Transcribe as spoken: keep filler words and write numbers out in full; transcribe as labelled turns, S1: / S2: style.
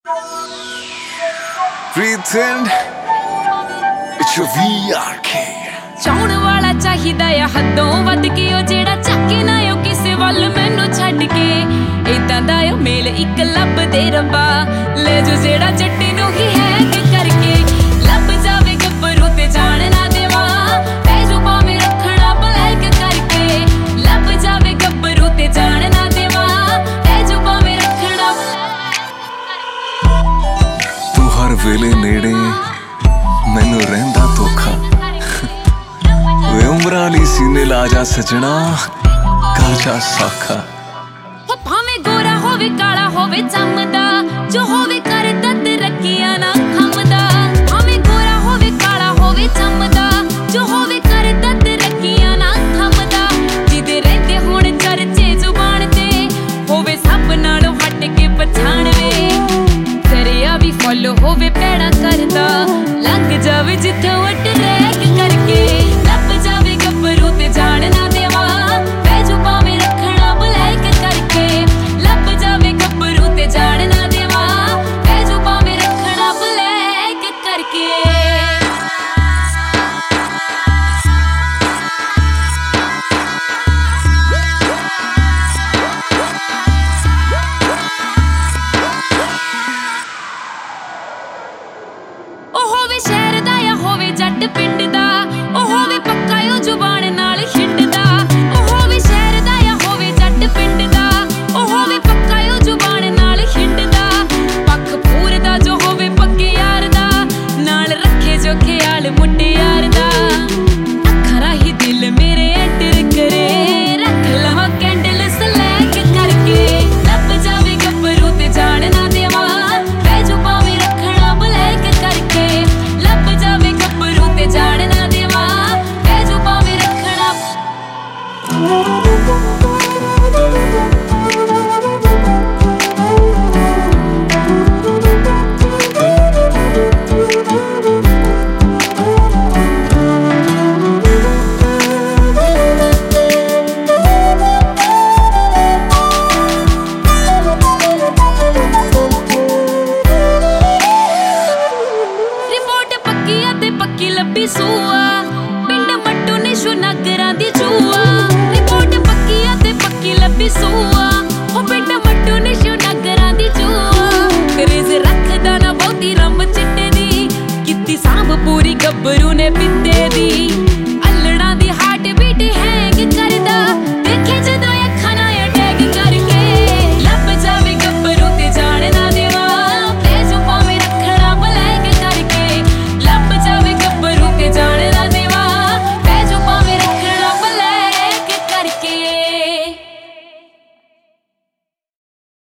S1: Breathe in, it's your V R K।
S2: ਚਾਉਣ ਵਾਲਾ ਚਾਹੀਦਾ ਆ ਹੱਦੋਂ ਵੱਧ ਕੇ, ਉਹ ਜਿਹੜਾ ਚੱਕੇ ਨਾ ਉਹ ਕਿਸੇ ਵੱਲ ਮੈਨੂੰ ਛੱਡ ਕੇ। ਇਦਾਂ ਦਾ ਉਹ ਮੇਲ ਇੱਕ ਲੱਭਦੇ ਰੱਬਾ, ਲੈ ਜੋ ਜਿਹੜਾ ਜੱਟੇ ਨੂੰ ਹੀ ਹੈਕ ਕਰਕੇ। ਲੱਭ ਜਾਵੇ ਗੱਭਰੂ ਤੇ ਜਾਣ ਨਾ ਦੇਵਾਂ, ਪੈ ਜੋ ਭਾਵੇਂ ਰੱਖਣਾ ਬਲੈਕ ਕਰਕੇ। ਲੱਭ ਜਾਵੇ ਗੱਭਰੂ ਤੇ ਜਾਣ ਨਾ ਦੇਵਾਂ, ਪੈ ਜੋ ਭਾਵੇਂ ਰੱਖਣਾ ਬਲੈਕ ਕਰਕੇ।
S1: ਤੂੰ ਹਰ ਵੇਲੇ ਨੇੜੇ ਮੈਨੂੰ ਰਹਿੰਦਾ ਧੋਖਾ, ਵੇ ਉਮਰਾਂ ਲਈ ਸੀਨੇ ਲਾ ਜਾ ਸਜਣਾ, ਕਰ ਜਾ ਸਾਖਾ।
S2: ਭਾਵੇਂ ਗੋਰਾ ਹੋਵੇ ਕਾਲਾ ਹੋਵੇ ਚੰਮਦਾ,